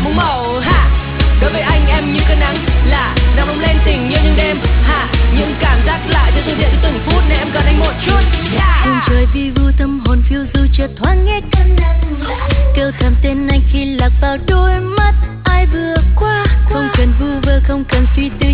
muôn màu ha. Đối với anh em như cơn nắng lạ, nào bỗng lên tình yêu những đêm ha. Những cảm giác lạ chưa từng hiện từng phút nên em cần anh một chút. Hương trời vi vu tâm hồn phiêu du chợt thoáng nghe cơn nắng lạ, kêu thầm tên anh khi lạc vào đôi mắt ai vừa qua. Không cần vu vơ không cần suy tư